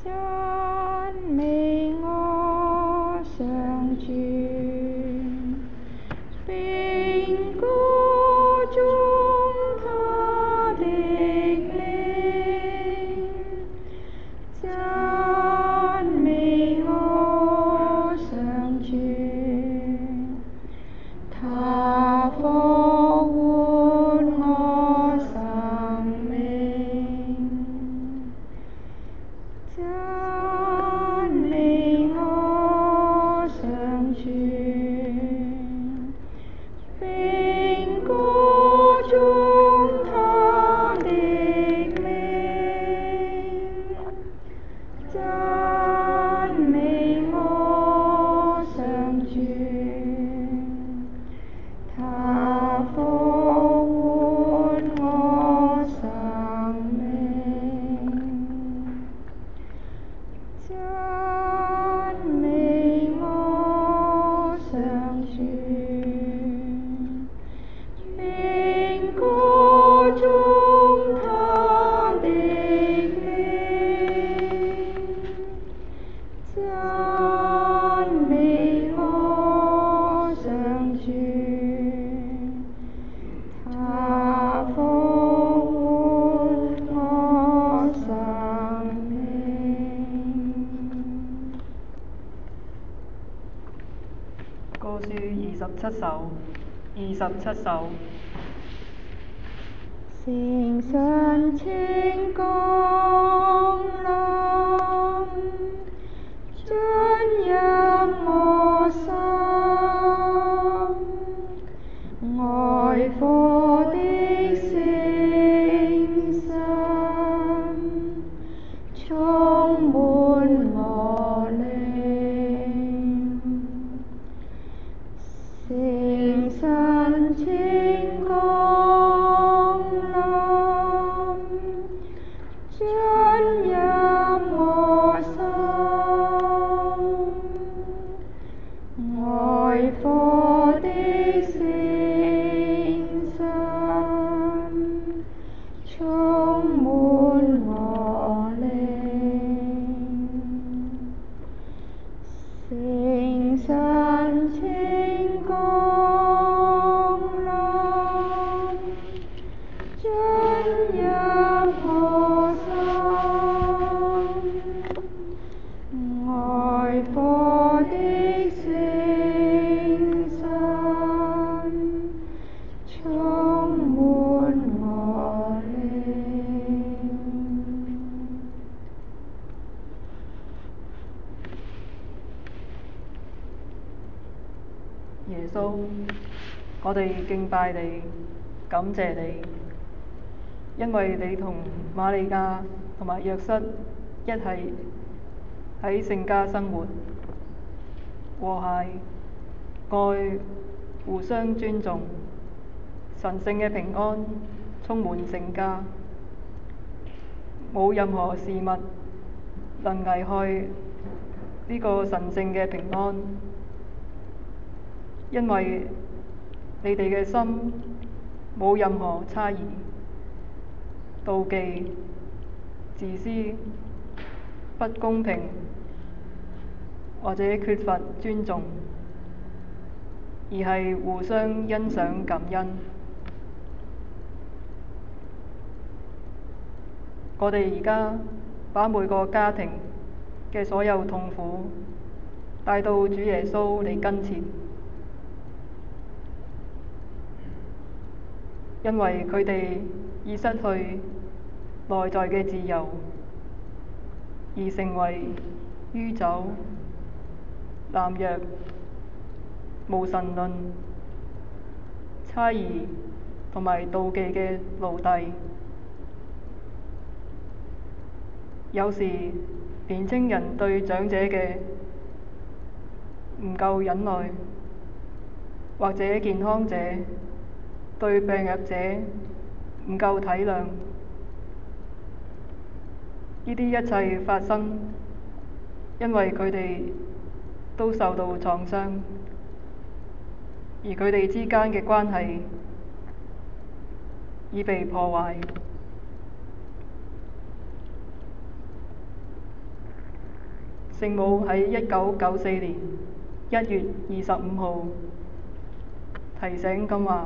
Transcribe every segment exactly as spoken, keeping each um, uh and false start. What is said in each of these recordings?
讚美我上主，並歌頌他的名，讚美我上主，他復活我生命，讚美我上主，並歌頌他的名，讚美我上主，他復活我生命，讚美我上主，並歌頌他的名，讚美我上主，他復活我生命。 歌書二十七首，二十七首。 聖神請降臨，進入我心，愛火的聖神充滿我靈，聖神請降臨，進入我心，愛火的聖神充滿我靈，聖神請降臨，進入我心，愛火的聖神充滿我靈。 耶穌，我哋敬拜你，感謝你，因為你同瑪利亞同埋約瑟一齊喺聖家生活，和諧、愛、互相尊重，神聖嘅平安充滿聖家，冇任何事物能危害呢個神聖嘅平安。因為你哋嘅心冇任何差異、妒忌、自私、不公平或者缺乏尊重，而係互相欣賞感恩。我哋而家把每個家庭嘅所有痛苦帶到主耶穌你跟前，因為佢哋已失去內在嘅自由，而成為酗酒、濫藥、無神論、猜疑同埋妒忌嘅奴隸。有時年青人對長者嘅唔夠忍耐，或者健康者對病弱者唔夠體諒，呢啲一切發生，因為佢哋都受到創傷，而佢哋之間嘅關係已被破壞。 聖母喺一九九四年一月二十五號提醒咁話：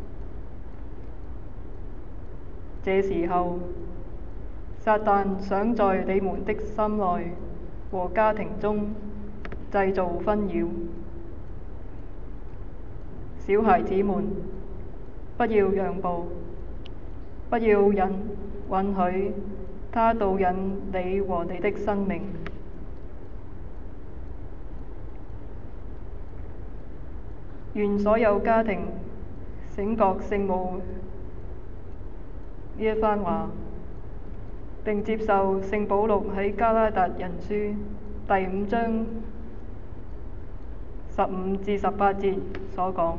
這時候，撒旦想在你們的心內和家庭中製造紛擾。小孩子們，不要讓步，不要允允許他導引你和你的生命。願所有家庭醒覺聖母呢一番話，並接受聖保祿喺加拉達人書第五章十五至十八節所講：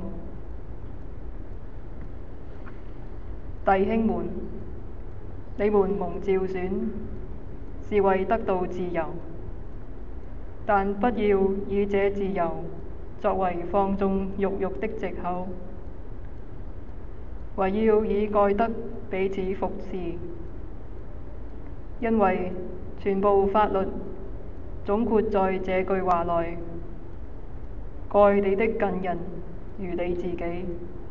弟兄們，你們蒙召選，是為得到自由，但不要以這自由作為放縱肉慾的藉口，惟要以愛德彼此服侍。因為全部法律總括在這句話內：愛你的近人如你自己。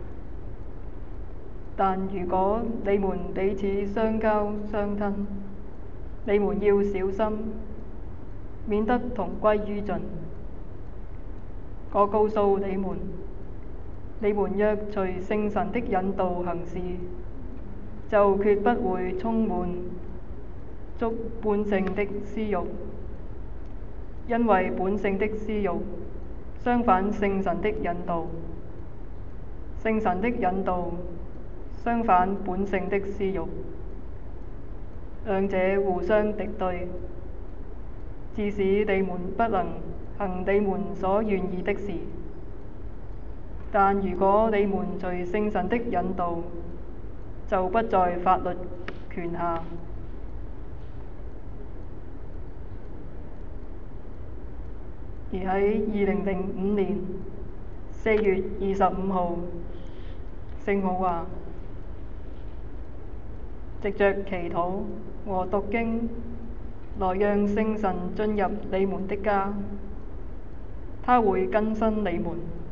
但如果你們彼此相交相吞，你們要小心，免得同歸於盡。我告訴你們，你們若隨聖神的引導行事，就決不會充滿足本性的私慾，因為本性的私慾相反聖神的引導，聖神的引導相反本性的私慾，兩者互相敵對，致使你們不能行你們所願意的事。但如果你們隨聖神的引導，就不在法律權下。而喺二零零五年四月二十五號，聖母話：藉着祈禱和讀經，來讓聖神進入你們的家，他會更新你們。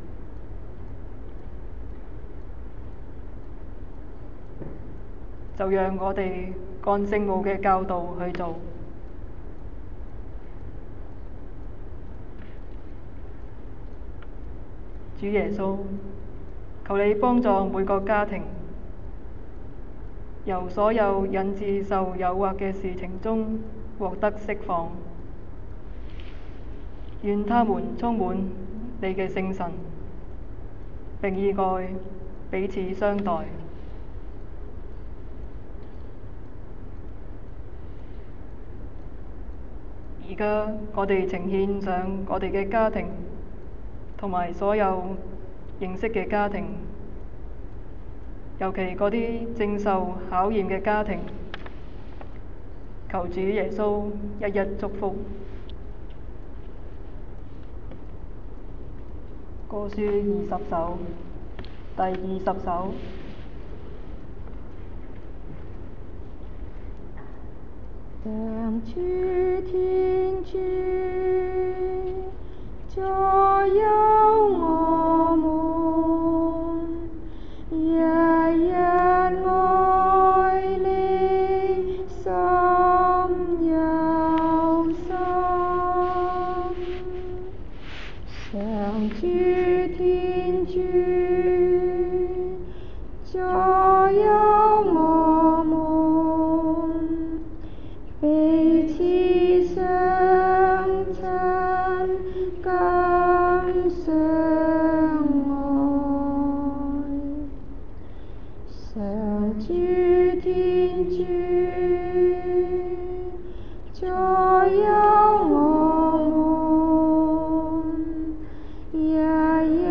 就讓我哋按聖母嘅教導去做。主耶穌，求你幫助每個家庭，由所有引致受誘惑嘅事情中獲得釋放。願他們充滿你嘅聖神，並以愛彼此相待。而家我哋呈獻上我哋嘅家庭，同埋所有認識嘅家庭，尤其嗰啲正受考驗嘅家庭，求主耶穌一一祝福。歌書二十首，第二十首。 上主天主，左右我們，日日愛你，心有心。上主天主，左右我們，彼此相親，更相愛。上主天主，左右我們，日日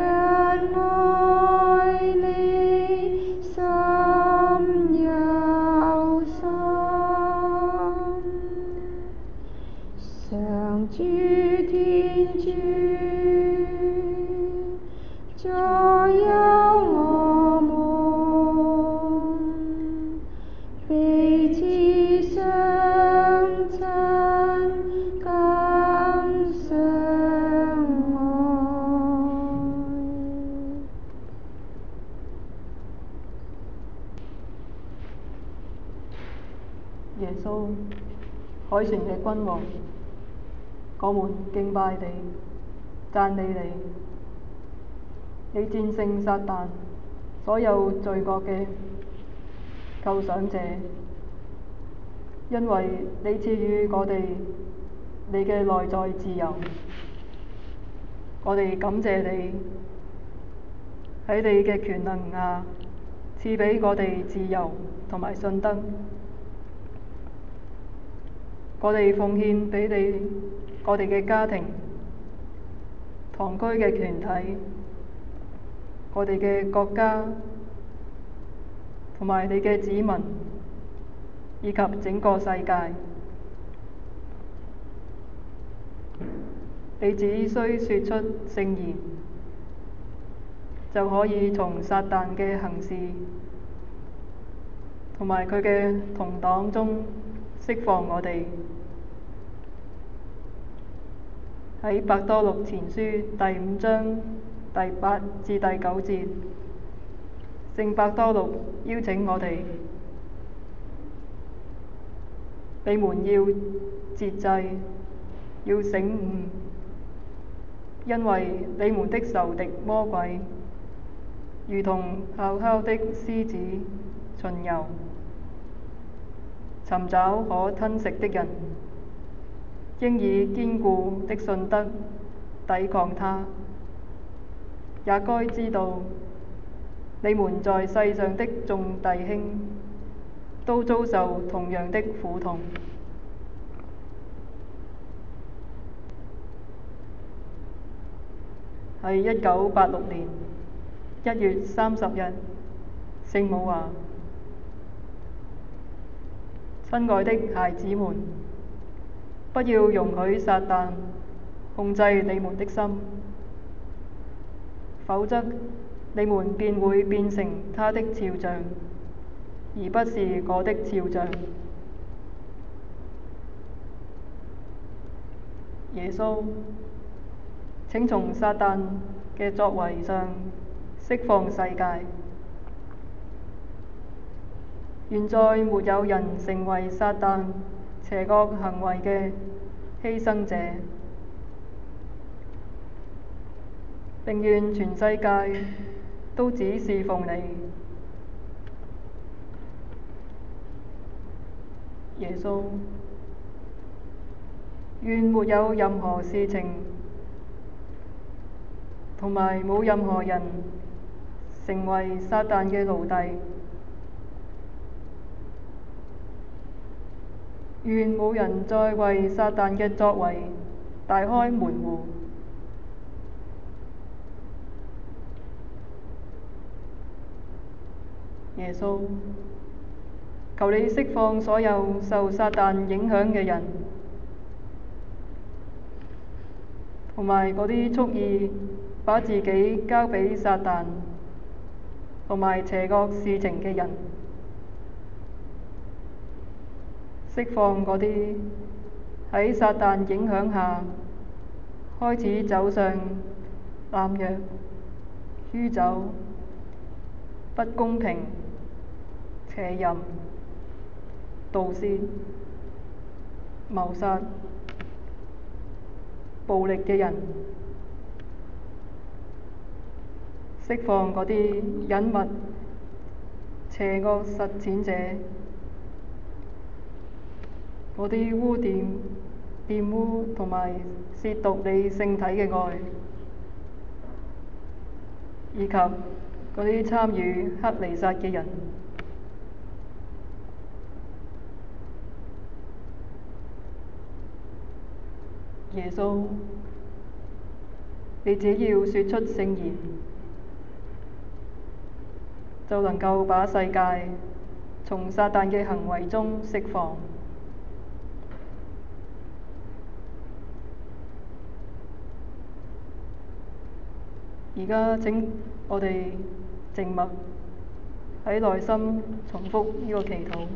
愛你，心有心。上主天主，左右我們，彼此相親，更穌，凱旋嘅君王，我們敬拜你，讚美你。你戰勝撒旦，所有罪惡嘅構想者，因為你賜予我哋你嘅內在自由。我哋感謝你，喺你嘅權能下賜俾我哋自由同埋信德。我哋奉獻俾你，我哋嘅家庭、堂區嘅團體、我哋嘅國家同埋你嘅子民，以及整個世界。你只需說出聖言，就可以從撒旦嘅行事同埋佢嘅同黨中釋放我哋。喺伯多祿前書第五章第八至第九節，聖伯多祿邀請我哋：你們要節制，要醒悟，因為你們的仇敵魔鬼，如同咆哮的獅子巡遊，尋找可吞食的人。應以堅固的信德抵抗他。也該知道，你們在世上的眾弟兄都遭受同樣的苦痛。喺一九八六年一月三十日，聖母話：親愛的孩子們，不要容許撒旦控制你們的心，否則你們便會變成他的肖像，而不是我的肖像。耶穌，請從撒旦嘅作為上釋放世界，願再沒有人成為撒旦邪惡行為嘅犧牲者，並願全世界都只侍奉你。耶穌，願沒有任何事情同埋冇任何人成為撒旦嘅奴隸，願冇人再為撒旦嘅作為大開門戶。耶穌，求你釋放所有受撒旦影響嘅人，同埋嗰啲蓄意把自己交俾撒旦同埋邪惡事情嘅人，釋放嗰啲喺撒旦影響下開始走上濫藥、酗酒、不公平、邪淫、盜竊、謀殺、暴力嘅人，釋放嗰啲隱密邪惡實踐者，嗰啲污點、玷污同埋褻瀆你聖體嘅愛，以及嗰啲參與克彌撒嘅人。耶穌，你只要說出聖言，就能夠把世界從撒旦嘅行為中釋放。而家請我哋靜默，喺內心重複呢個祈禱。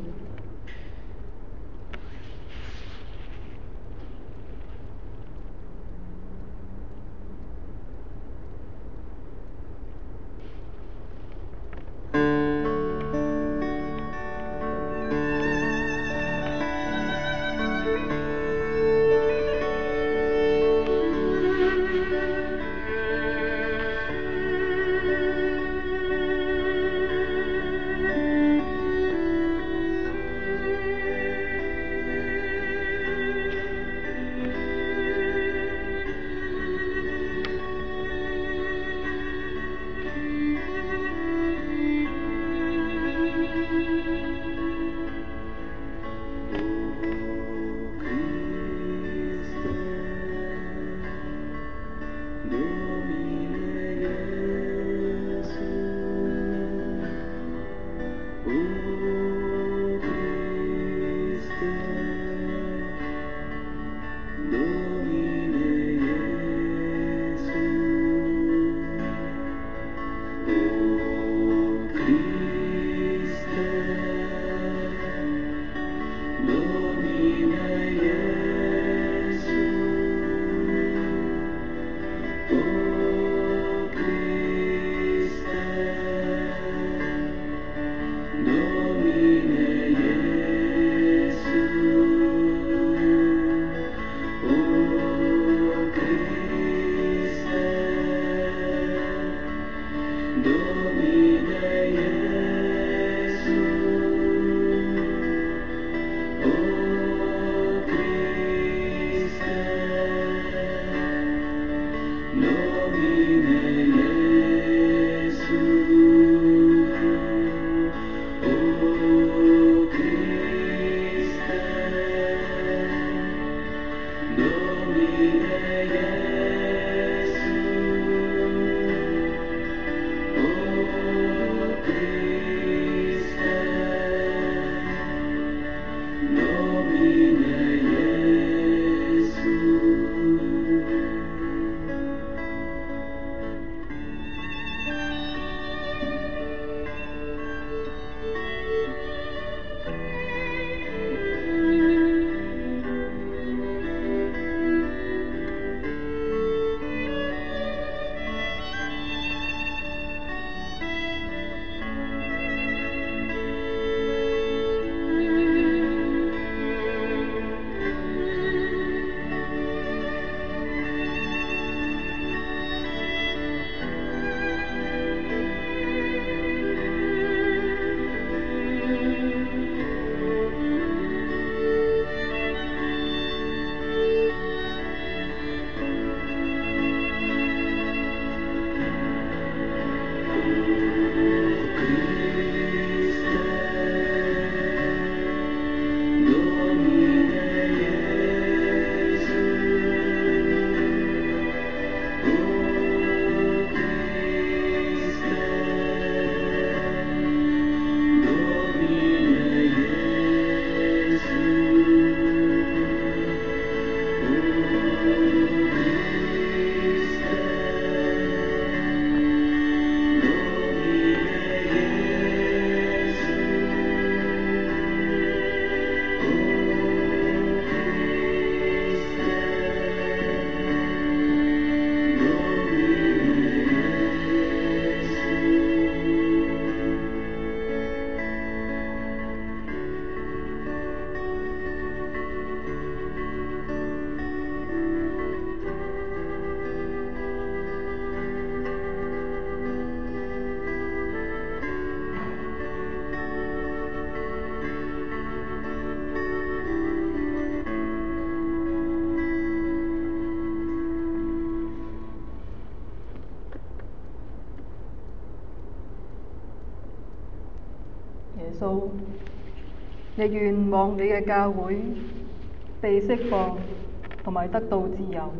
耶穌，亦願望你嘅教會被釋放同埋得到自由，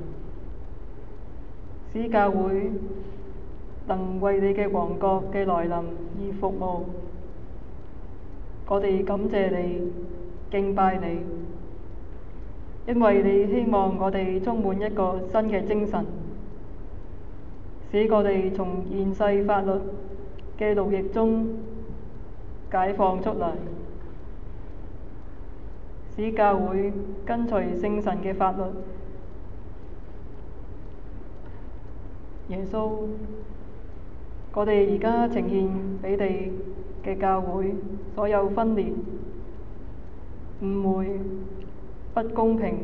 使教會能為你嘅王國嘅來臨而服務。我哋感謝你，敬拜你，因為你希望我哋充滿一個新嘅精神，使我哋從現世法律嘅奴役中解放出嚟，使教會跟隨聖神嘅法律。耶穌，我哋而家呈現俾你嘅教會所有分裂、誤會、不公平、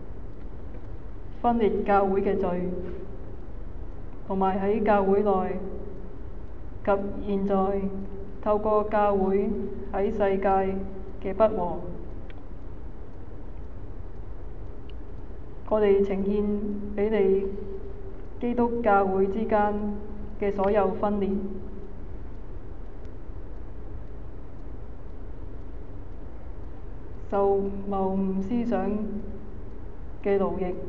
分裂教會嘅罪，同埋喺教會內及現在透過教會喺世界嘅不和，我哋呈現俾你基督教會之間嘅所有分裂，受謬誤思想嘅奴役，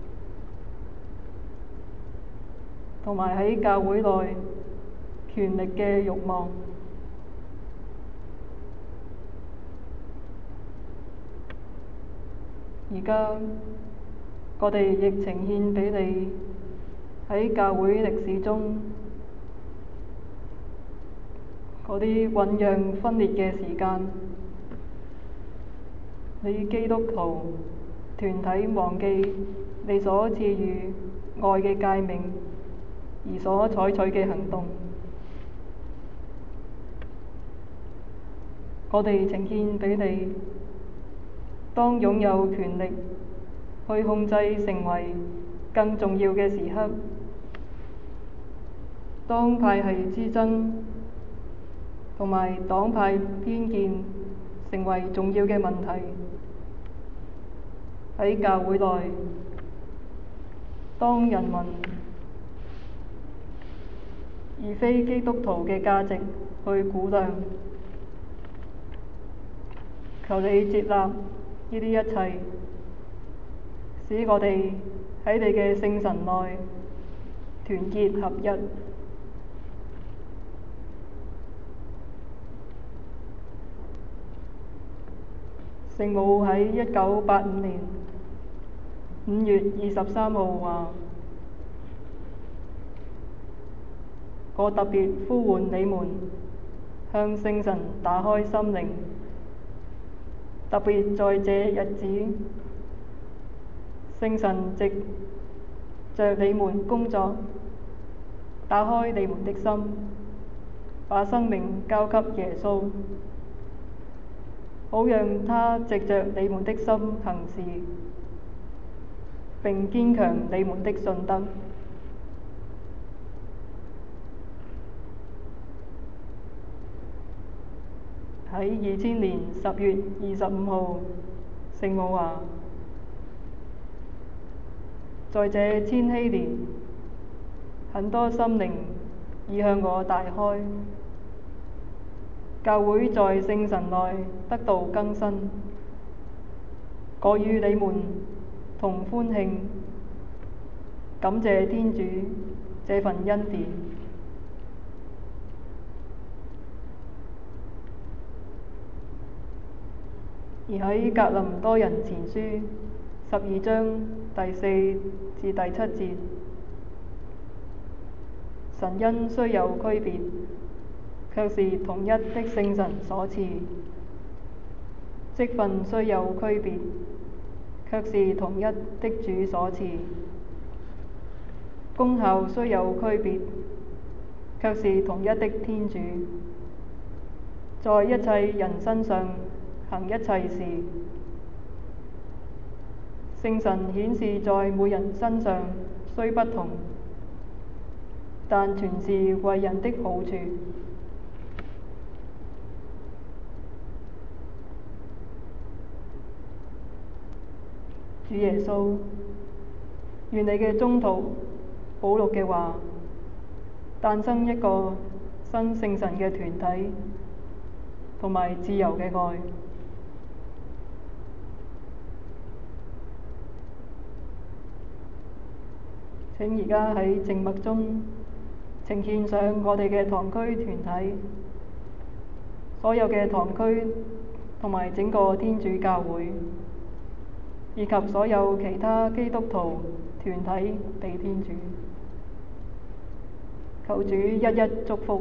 同埋喺教會內權力嘅慾望。而家我哋亦呈獻俾你喺教會歷史中嗰啲醖釀分裂嘅時間，你基督徒團體忘記你所賜予愛嘅誡命而所採取嘅行動。我哋呈獻俾你，當擁有權力去控制成為更重要嘅時刻，當派系之爭同埋黨派偏見成為重要嘅問題，喺教會內，當人民而非基督徒嘅價值去估量，求你接納呢啲一切， 使我哋喺你嘅聖神內團結合一。聖母喺一九八五年五月二十三號話：我特別呼喚你們，向聖神打開心靈，特別在這日子，聖神藉着你們工作，打開你們的心，把生命交給耶穌，好讓他藉着你們的心行事，並堅強你們的信德。喺二千年十月二十五號，聖母話：在這千禧年，很多心靈已向我大開，教會在聖神內得到更新，我與你們同歡慶，感謝天主這份恩典。而喺格林多人前書十二章第四至第七節，神恩雖有區別，卻是同一的聖神所賜；職分雖有區別，卻是同一的主所賜；功效雖有區別，卻是同一的天主，在一切人身上行一切事。聖神顯示在每人身上雖不同，但全是為人的好處。主耶穌，願你嘅宗徒保祿嘅話，誕生一個新聖神嘅團體同埋自由嘅愛。請而家喺靜默中呈獻上我哋嘅堂區團體，所有嘅堂區同埋整個天主教會，以及所有其他基督徒團體俾天主。求主一一祝福。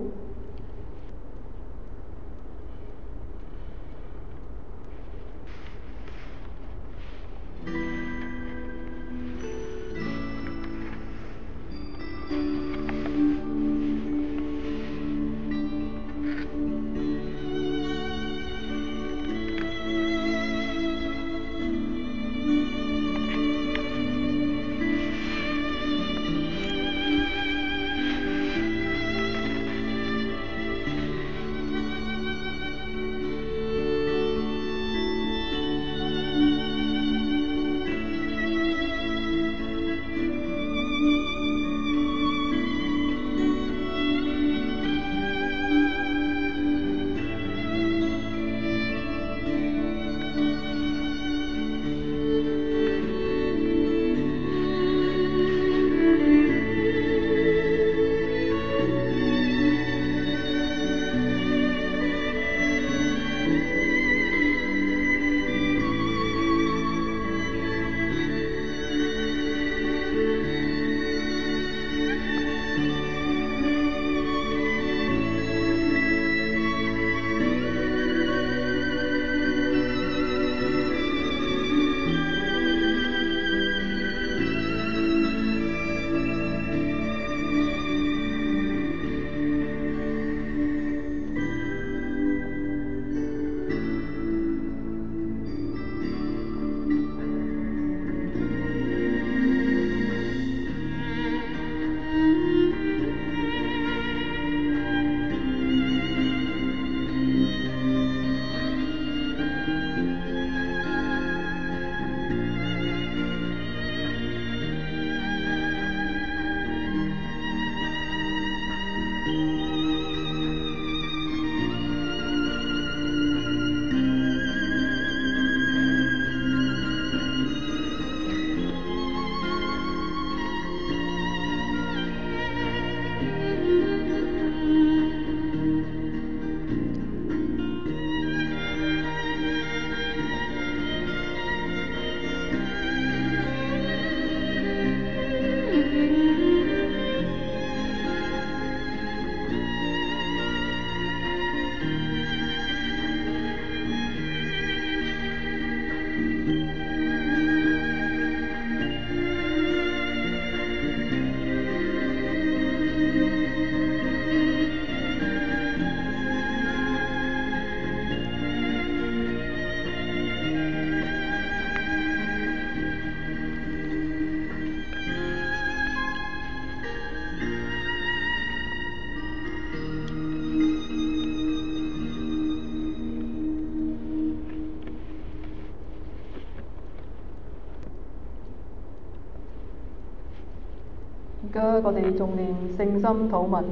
而家我哋仲念聖心禱文，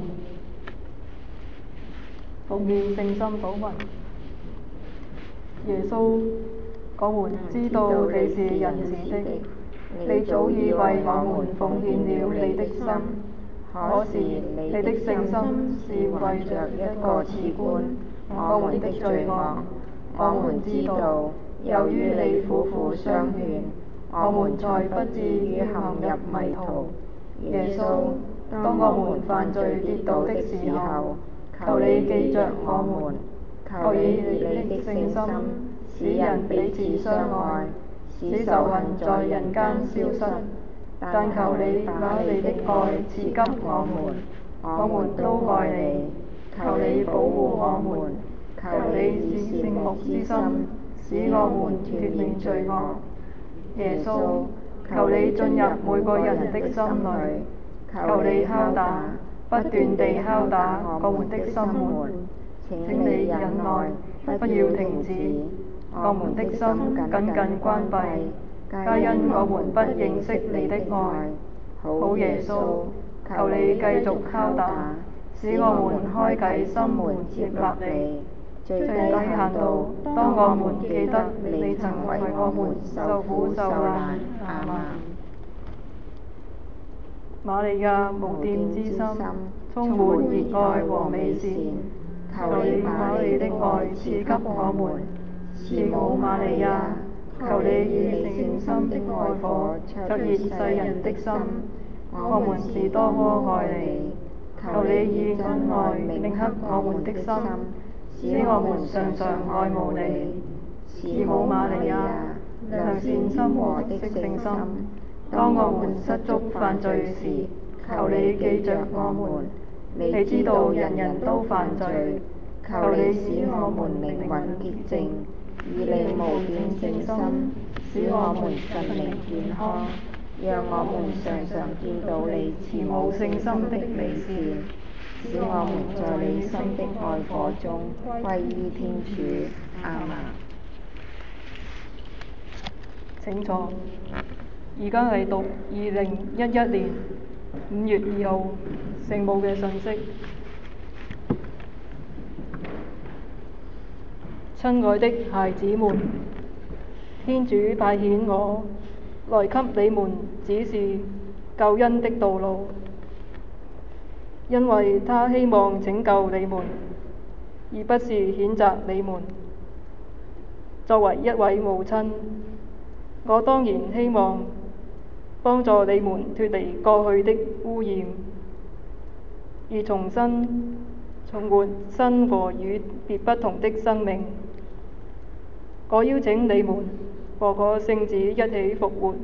重念聖心禱文。耶穌，我們知道你是仁慈的，你早已為我們奉獻了你的心。可是你的聖心是為着一個茨冠我們的罪惡。我們知道，由於你苦苦相勸，我們才不至於陷入迷途。耶穌，當我們犯罪跌倒的時候，求你記着我們，求以你的聖心使人彼此相愛，使仇恨在人間消失。但求你把你的愛賜給我們，我們都愛你。求你保護我們，求你以聖目之心使我們脫離罪惡。耶穌，求你進入每個人的心裏，求你敲打，不斷地敲打我們的心門。請你忍耐，不要停止。我們的心緊緊關閉，皆因我們不認識你的愛。好耶穌，求你繼續敲打，使我們開啟心門接納你。最低限度，當我們記得你曾為我們受苦受難。阿們。瑪利亞無玷之心，充滿熱愛和美善，求你把你的愛賜給我們。慈母瑪利亞，求你以聖心的愛火灼熱世人的心。我們是多麼愛你，求你以恩愛銘刻我們的心，使我們常常愛慕你。慈母瑪利亞，良善心和的聖心，當我們失足犯罪時，求你記着我們。你知道人人都犯罪，求你使我們靈魂潔淨，以你無玷聖心，使我們神靈健康，讓我們常常見到你慈母聖心的美善，使我們在你心的愛火中歸依天主。阿們。請坐。而家係讀二零一一年五月二號聖母嘅信息。親愛的孩子們，天主派遣我來給你們指示救恩的道路，因為他希望拯救你們，而不是譴責你們。作為一位母親，我當然希望幫助你們脫離過去的污染，而重新重活新和與別不同的生命。我邀請你們和我聖子一起復活，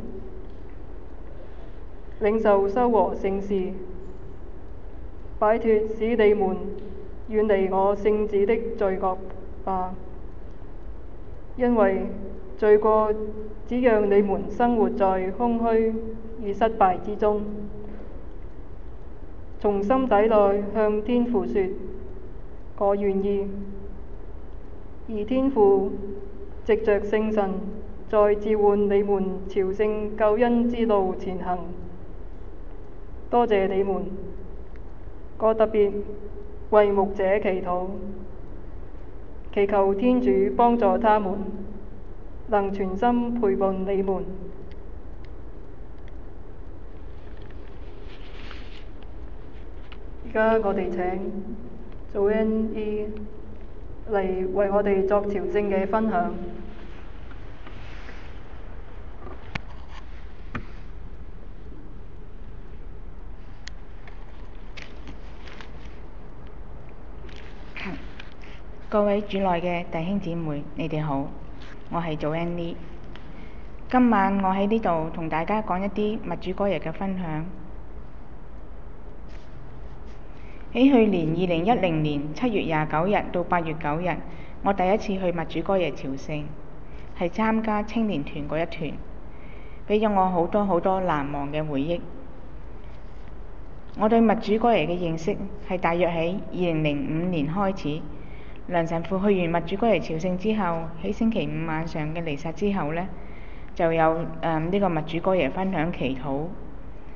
領受修和聖事，擺脫使你們遠離我聖子的罪惡吧。因為罪過只讓你們生活在空虛與失敗之中。從心底內向天父說，我願意。而天父藉着聖神在召喚你們朝聖救恩之路前行。多謝你們，我特別為牧者祈禱，祈求天主幫助他們，能全心陪伴你們。而家我哋請做 N E 嚟為我哋作朝聖嘅分享。 各位主內嘅弟兄姊妹，你哋好，我係做 Annie。今晚我喺呢度同大家講一啲默主哥日嘅分享。喺去年二零一零年七月廿九日到八月九日，我第一次去默主哥日朝聖，係參加青年團嗰一團，俾咗我好多好多難忘嘅回憶。我對默主哥日嘅認識係大約喺二零零五年開始。梁神父去完默主哥日朝聖之後，喺星期五晚上嘅彌撒之後呢，就有誒呢、嗯這個默主哥日分享祈禱。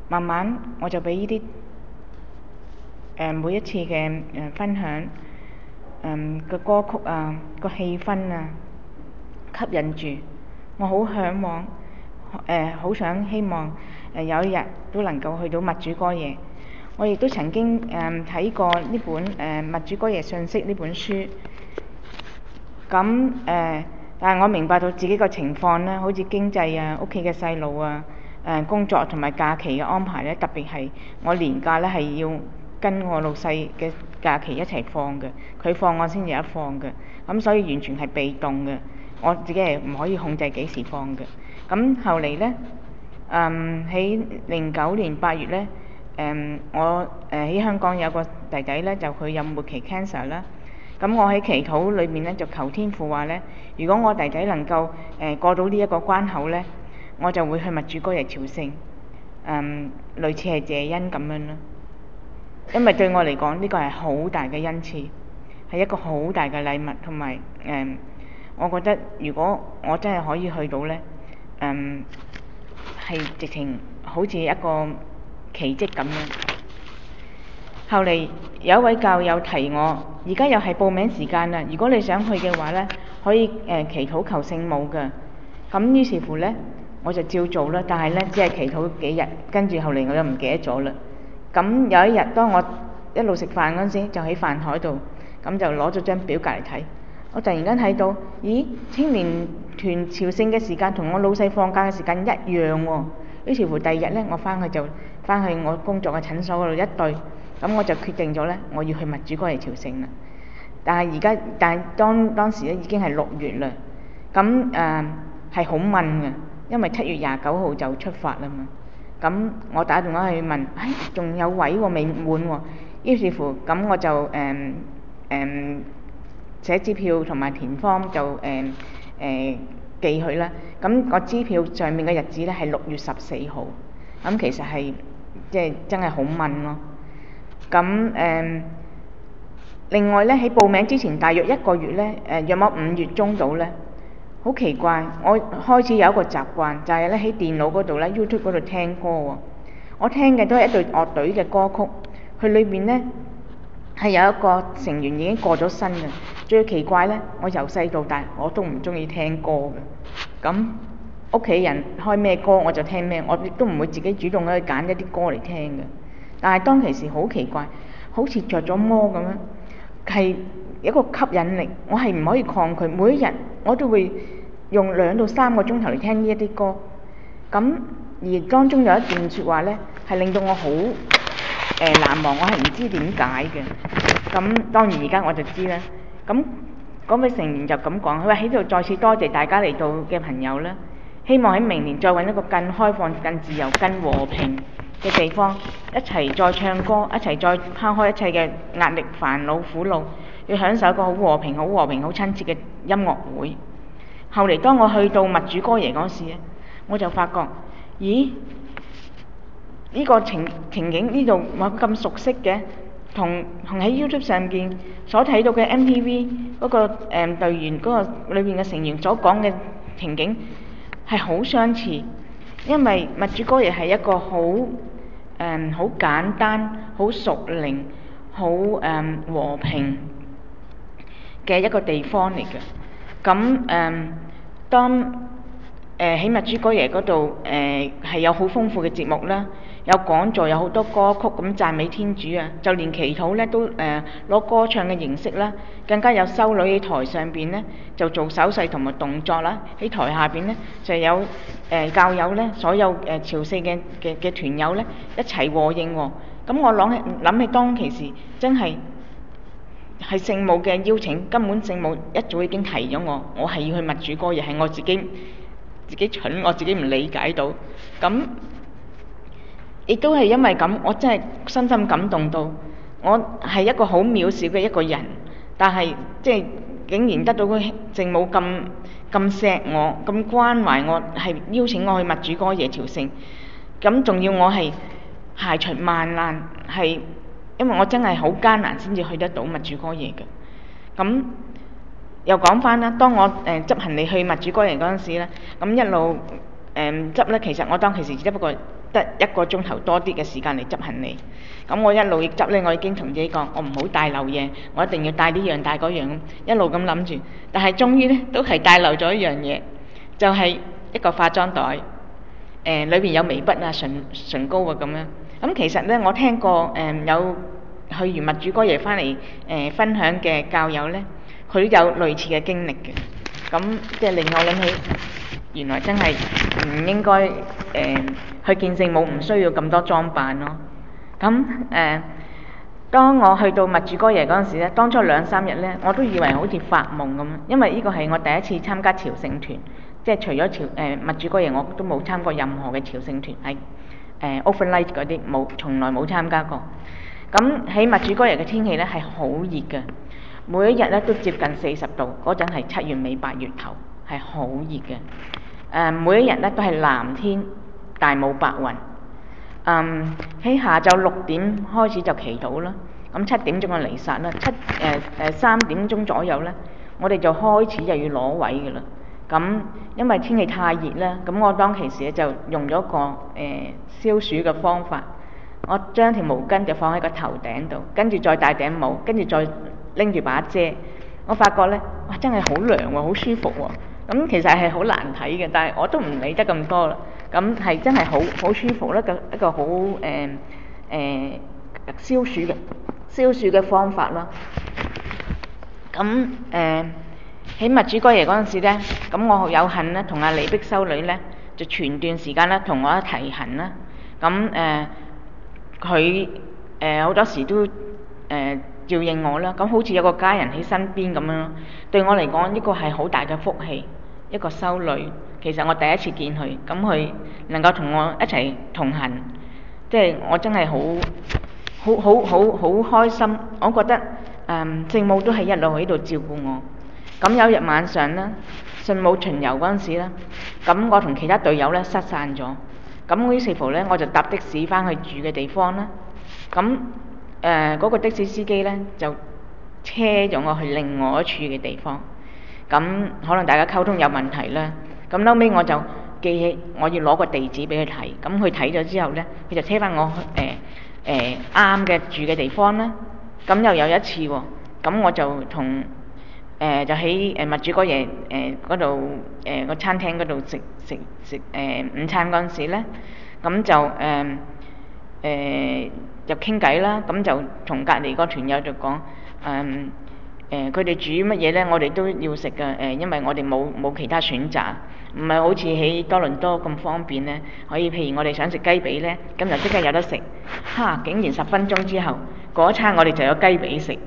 慢慢我就俾呢啲誒每一次嘅誒、呃、分享，誒、呃、個歌曲啊，個氣氛啊吸引住，我好嚮往，誒好想希望誒、呃、有一日都能夠去到默主哥耶。我亦都曾經誒睇、呃、過呢本誒、呃《默主哥耶信息》呢本書，咁誒、呃，但係我明白到自己個情況咧，好似經濟啊、屋企嘅細路啊、誒、呃、工作同埋假期嘅安排咧，特別係我年假咧係要跟我老細嘅假期一齊放嘅，佢放我先有得放嘅，咁所以完全係被動嘅，我自己係唔可以控制幾時放嘅。咁後嚟咧，嗯喺零九年八月咧。誒、嗯，我誒喺、呃、香港有個弟弟咧，就佢有末期 cancer 啦。咁我喺祈禱裏面咧，就求天父話咧，如果我弟弟能夠誒、呃、過到呢一個關口咧，我就會去默主哥耶朝聖。嗯，類似係謝恩咁樣啦。因為對我嚟講，呢、這個係好大嘅恩賜，係一個好大嘅禮物，同埋誒，我覺得如果我真係可以去到咧，嗯，係直情好似一個奇蹟咁樣。後嚟有一位教友提我，而家又係報名時間啦。如果你想去嘅話呢，可以誒、呃、祈禱求聖母嘅。咁於是乎呢，我就照做啦。但係呢，只係祈禱幾日，跟住後嚟我就唔記得咗啦。咁有一日，當我一路食飯嗰陣時，就喺飯台度，咁就攞咗張表格嚟睇。我突然間睇到，咦，青年團朝聖嘅時間同我老細放假嘅時間一樣喎、哦。於是乎第二日呢，我翻去就翻去我工作嘅診所嗰度一對，咁我就決定咗呢，我要去默主哥耶朝聖啦。但係而家，但係當當時咧已經係六月啦，咁誒係好悶嘅，因為七月廿九號就出發啦嘛。咁我打電話去問，唉，仲有位喎，未滿喎。於是乎，咁我就誒誒、呃呃、寫支票同埋填方就誒誒、呃呃、寄去啦。咁個支票上面嘅日子咧係六月十四號。咁其實係即係真係好悶咯。咁誒、呃，另外咧喺報名之前大約一個月咧，誒約莫五月中到咧，好奇怪，我開始有一個習慣，就係咧喺電腦嗰度咧 YouTube 嗰度聽歌喎。我聽嘅都係一隊樂隊嘅歌曲，佢裏邊咧係有一個成員已經過咗身嘅。最奇怪咧，我由細到大我都唔中意聽歌嘅。咁屋企人開咩歌我就聽咩，我亦都唔會自己主動去揀一啲歌嚟聽嘅。但係當其時好奇怪，好似着咗魔咁樣，係一個吸引力，我係唔可以抗拒。每一日我都會用兩到三個鐘頭嚟聽呢一啲歌。咁而當中有一段説話呢，係令到我好誒、呃、難忘，我係唔知點解嘅。咁當然而家我就知啦。咁嗰位成員就咁講，佢話喺度再次多謝大家嚟到嘅朋友啦，希望喺明年再揾一個更開放、更自由、更和平嘅地方，一齊再唱歌，一齊再拋開一切嘅壓力、煩惱、苦惱，要享受一個好和平、好和平、好親切嘅音樂會。後嚟當我去到默主哥耶嗰時咧，我就發覺，咦？呢、這個情情景呢度我咁熟悉嘅，同同喺 YouTube 上邊所睇到嘅 M T V 嗰、那個誒、呃、隊員嗰個裏邊嘅成員所講嘅情景係好相似，因為默主哥耶係一個好誒好簡單、好屬靈、好誒、呃、和平嘅一個地方嚟嘅。咁誒、呃、當誒喺默主哥耶嗰度誒係有好豐富嘅節目啦，有講座，有好多歌曲咁讚美天主啊，就連祈禱咧都誒攞、呃、歌唱嘅形式啦，更加有修女喺台上邊咧就做手勢同埋動作啦，喺台下邊咧就有誒、呃、教友咧，所有誒、呃、朝聖嘅嘅嘅團友咧一齊和應喎。咁我諗起諗起當其時真係係聖母嘅邀請，根本聖母一早已經提咗我，我係要去默主哥耶，係我自己自己蠢，我自己唔理解到。咁亦都係因為咁，我真係深深感動到，我係一個好渺小嘅一個人，但係即係竟然得到個聖母咁咁錫我，咁關懷我，係邀請我去默主哥耶朝聖。咁仲要我係排除萬難，係因為我真係好艱難先至去得到默主哥耶嘅。咁又講翻啦，當我誒、呃、執行李去默主哥耶嗰陣時咧，咁一路誒執咧，其實我當其時只不過得一個鐘頭多啲嘅時間嚟執行李。咁我一路執咧，我已經同自己講，我唔好帶漏嘢，我一定要帶呢樣帶嗰樣，一路咁諗住。但係終於咧，都係帶漏咗一樣嘢，就係、是、一個化妝袋，誒裏邊有眉筆啊、唇唇膏啊咁樣。咁其實咧，我聽過誒、呃、有去完默主哥耶翻嚟誒分享嘅教友咧，佢都有類似嘅經歷嘅。咁即係令我諗起，原來真係唔應該誒、呃、去見聖母，唔需要咁多裝扮咯。咁誒、呃，當我去到默主哥耶嗰陣時咧，當初兩三日咧，我都以為好似發夢咁，因為呢個係我第一次參加朝聖團，即係除咗朝誒默主哥耶，我都冇參過任何嘅朝聖團，係誒 overnight 嗰啲冇，從來冇參加過。咁喺默主哥耶嘅天氣咧係好熱嘅，每一日咧都接近四十度，嗰陣係七月尾八月頭，係好熱嘅。誒、呃，每一日咧都係藍天，大霧白雲。嗯，喺下晝六點開始就祈禱啦，咁七點鐘就彌撒啦，七誒誒三點鐘左右咧，我哋就開始就要攞位嘅啦。咁因為天氣太熱啦，咁我當其時咧就用咗個誒、呃、消暑嘅方法，我將條毛巾就放喺個頭頂度，跟住再戴頂帽，跟住再拎住把遮，我發覺咧，哇真係好涼喎，好舒服喎。咁其實係好難睇嘅，但係我都唔理得咁多啦。咁係真係好好舒服啦，一個一個好誒誒消暑嘅消暑嘅方法啦。咁誒喺默主哥耶嗰陣時咧，咁我有幸咧同阿李碧修女咧就全段時間咧同我一齊行啦。咁誒佢誒好多時都誒、呃、照應我啦。咁好似有個家人喺身邊咁樣咯。對我嚟講，呢個係好大嘅福氣。一個修女，其實我第一次見佢，咁佢能夠同我一齊同行，即係我真係好好好好好開心。我覺得誒、嗯、聖母都係一路喺度照顧我。咁有日晚上咧，聖母巡遊嗰陣時咧，咁我同其他隊友咧失散咗，咁於是乎咧我就搭的士翻去住嘅地方啦。咁誒嗰個的士司機咧就車咗我去另外一處嘅地方。咁可能大家溝通有問題啦，咁後尾我就記起我要攞個地址俾佢睇，咁佢睇咗之後咧，佢就車翻我誒誒啱嘅住嘅地方啦。咁又有一次喎、哦，咁我就同誒、呃、就喺誒默主哥耶誒嗰度誒個餐廳嗰度食食食誒午餐嗰陣時咧，咁就誒誒、呃、就傾偈啦，咁就同隔離個團友就講誒。呃誒佢哋煮乜嘢咧？我哋都要食嘅。誒、呃，因為我哋冇冇其他選擇，唔係好似喺多倫多咁方便咧。可以譬如我哋想食雞髀咧，咁就即刻有得食。哈！竟然十分鐘之後，嗰餐我哋就有雞髀食。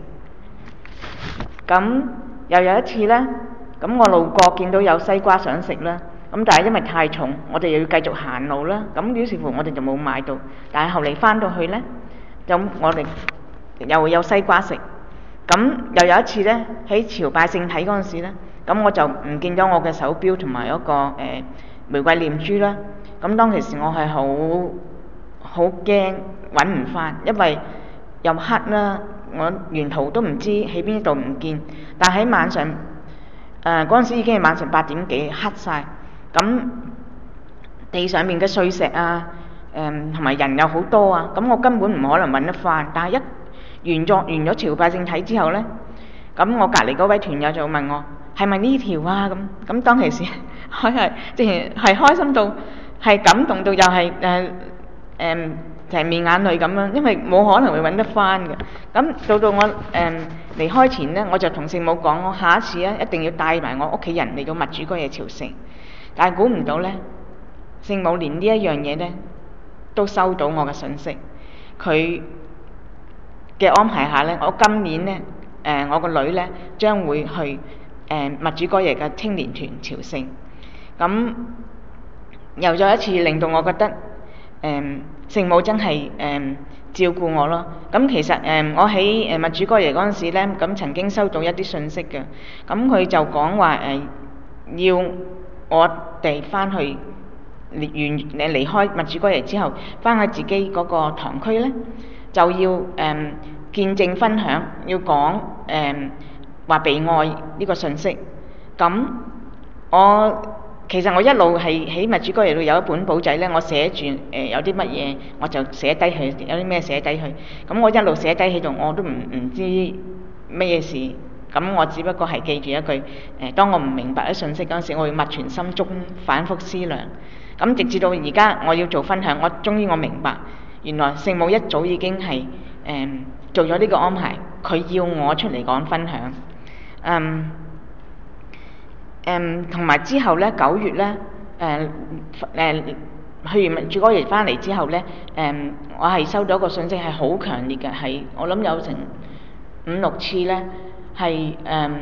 咁又有一次咧，咁我路過見到有西瓜想食啦，咁但係因為太重，我哋又要繼續行路啦。咁於是乎我哋就冇買到。但係後嚟翻到去咧，咁我哋又會有西瓜食。咁又有一次咧，喺朝拜聖體嗰陣時咧，咁我就唔見咗我嘅手錶同埋嗰個、呃、玫瑰念珠啦。咁當其時我係好好驚揾唔翻，因為又黑啦，我沿途都唔知喺邊度唔見。但喺晚上誒嗰陣時已經係晚上八點幾，黑晒。咁地上面嘅碎石啊，誒同埋人又好多啊，咁我根本唔可能揾得翻。但係一完作完咗朝拜聖體之後呢，咁我隔離嗰位團友就問我係咪呢條啊？咁咁當其時佢係即係係開心到係感動到又係誒誒成面眼淚咁樣，因為冇可能會揾得翻嘅。咁到到我誒、呃、離開前呢，我就同聖母講，我下一次咧一定要帶埋我屋企人嚟到默主哥耶朝聖。但係估唔到呢，聖母連呢一樣嘢呢都收到我嘅訊息，佢嘅安排下咧，我今年咧，誒、呃、我個女咧將會去誒默主哥耶嘅青年團朝聖，咁又再一次令到我覺得誒、呃、聖母真係誒、呃、照顧我咯。咁其實誒、呃、我喺誒默主哥耶嗰陣時咧，咁曾經收到一啲信息嘅，咁佢就講話誒要我哋翻去完誒離開默主哥耶之後，翻去自己嗰個堂區咧。就要誒、嗯、見證分享，要講誒話被愛呢個信息。咁我其實我一路係喺默主哥耶度有一本簿仔咧，我寫住誒、呃、有啲乜嘢我就寫低佢，有啲咩寫低佢。咁我一路寫低喺度，我都唔唔知乜嘢事。咁我只不過係記住一句誒、呃，當我唔明白啲信息嗰陣時，我會默存心中，反覆思量。咁直至到而家我要做分享，我終於我明白，原來聖母一早已經係誒、呃、做咗呢個安排，佢要我出嚟講分享。嗯。誒同埋之後咧，九月咧，誒、呃、誒、呃、去完默主哥耶翻嚟之後咧，誒、呃、我係收到一個信息係好強烈嘅，係我諗有成五六次咧，係誒、呃、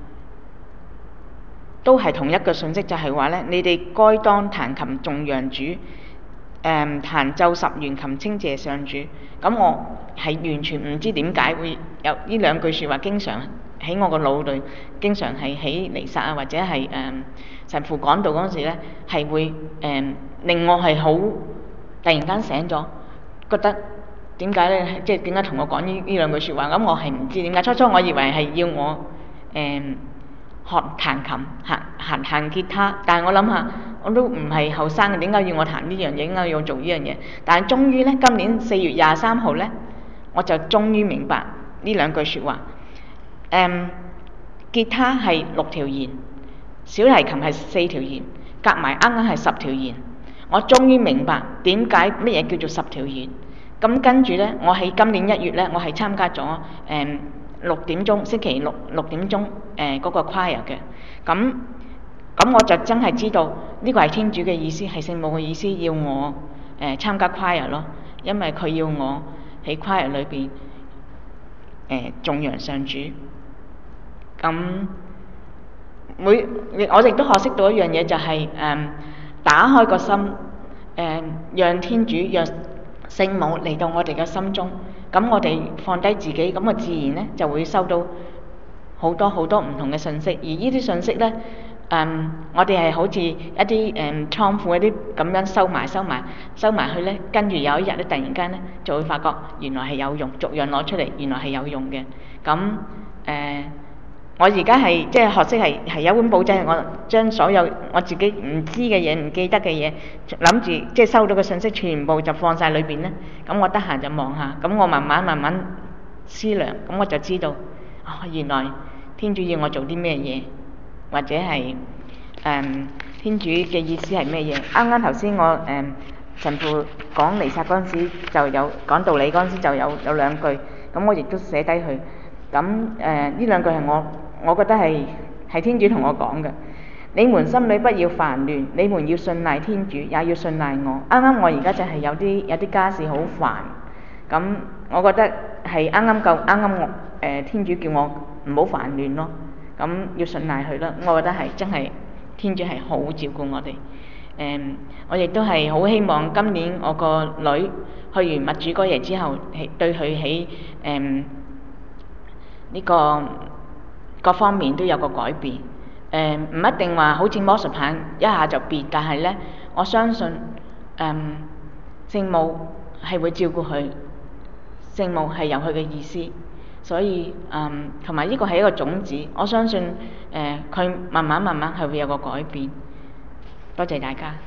都係同一個信息，就係話咧，你哋該當彈琴頌揚主，誒、呃、彈奏十弦琴稱謝上主。咁我係完全唔知點解會有呢兩句説話，經常喺我個腦裏，經常係喺彌撒啊，或者係誒、呃、神父講道嗰陣時咧，係會誒、呃、令我係好突然間醒咗，覺得點解咧？即係點解同我講呢呢兩句説話？咁我係唔知點解。初初我以為係要我誒、呃、學彈琴、彈彈彈吉他，但係我諗下，我都唔係後生嘅，點解要我彈呢樣嘢？點解要我做呢樣嘢？但係終於咧，今年四月廿三號咧，我就終於明白呢兩句説話。誒、嗯，吉他係六條弦，小提琴係四條弦，夾埋啱啱係十條弦。我終於明白點解乜嘢叫做十條弦。咁跟住呢，我喺今年一月呢，我係參加咗誒、嗯、六點鐘星期六六點鐘誒嗰、呃那個 choir 嘅。咁咁我就真係知道呢、這個係天主嘅意思，係聖母嘅意思，要我誒、呃、參加 choir 咯，因為佢要我喺 choir 裏邊誒頌揚上主。咁每我亦都學識到一樣嘢，就係、是、誒、嗯、打開個心，誒、嗯、讓天主讓聖母嚟到我哋嘅心中。咁我哋放低自己，咁啊自然咧就會收到好多好多唔同嘅信息。而呢啲信息咧，誒、嗯、我哋係好似一啲誒、嗯、倉庫一啲咁樣收埋收埋收埋去咧，跟住有一日咧突然間咧就會發覺原來係有用，逐樣攞出嚟，原來係有用嘅。咁誒。呃我而家係即係學識係係有本簿仔，我將所有我自己唔知嘅嘢、唔記得嘅嘢，諗住即係收到嘅信息，全部就放晒裏邊咧。咁我得閒就望下，咁我慢慢慢慢思量，咁我就知道啊、哦，原來天主要我做啲咩嘢，或者係誒、嗯、天主嘅意思係咩嘢。啱啱頭先我誒、嗯、神父講彌撒嗰陣時就有講道理嗰陣時就有有兩句，咁我亦都寫低佢。咁誒呢兩句係我。我覺得係係天主同我講嘅，你們心裏不要煩亂，你們要信賴天主，也要信賴我。啱啱我而家就係有啲有啲家事好煩，咁我覺得係啱啱夠啱啱我誒、呃、天主叫我唔好煩亂咯，咁要信賴佢咯。我覺得係真係天主係好照顧我哋。誒、呃，我亦都係好希望今年我個女去完默主哥耶之後，係對佢喺誒呢個各方面都有個改變，誒、呃、唔一定話好似魔術棒一下就變，但係咧我相信，誒、呃、聖母係會照顧佢，聖母係有佢嘅意思，所以誒同埋呢個係一個種子，我相信誒佢、呃、慢慢慢慢係會有個改變。多謝大家。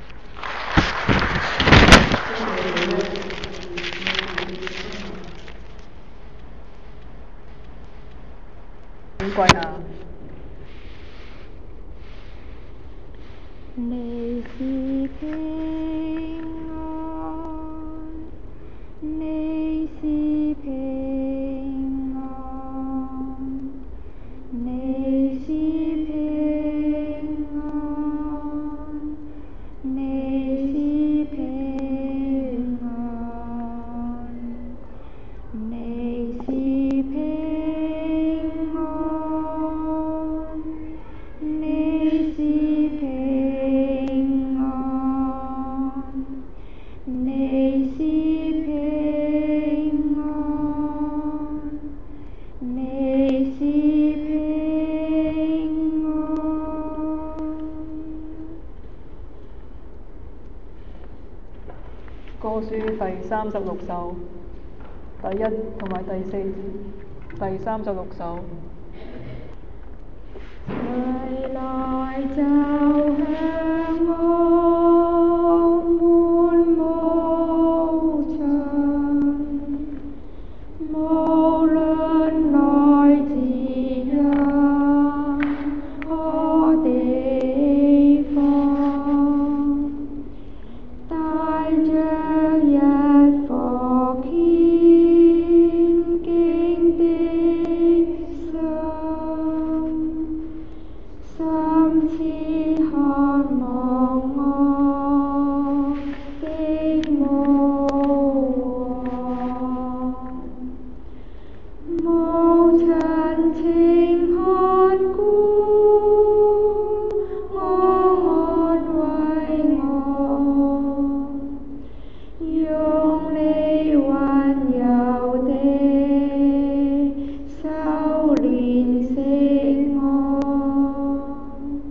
跪下。 你是平安，你是平安，你是平安，你是平安，你是平安，你是平安，你是平安，你是平安。 歌書第三十六首，第一同埋第四節，第三十六首。 未來就向我滿無盡，無論來自任何地方，帶着一顆虔敬的心，深切渴望我的母王。母親請看顧我，安慰我，用你溫柔的手憐惜我，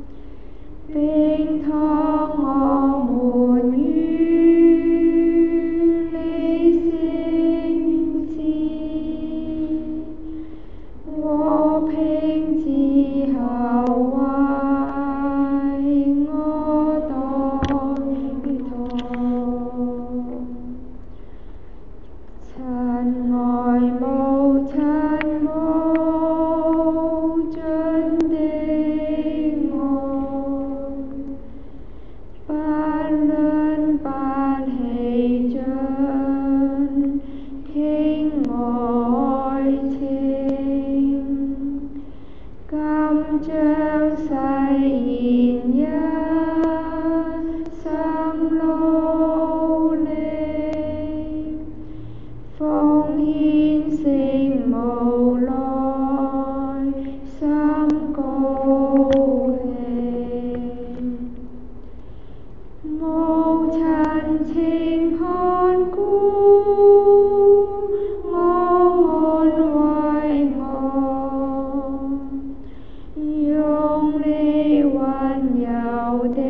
並託我們於你聖子，和平之後為我代禱。親愛母親，無盡的愛，不論不欺盡傾愛情，今將誓言一生努力，奉獻聖母來心高興。母親請看顧我，安慰我，用你溫柔的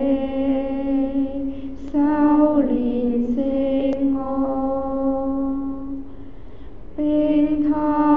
手憐惜我，並託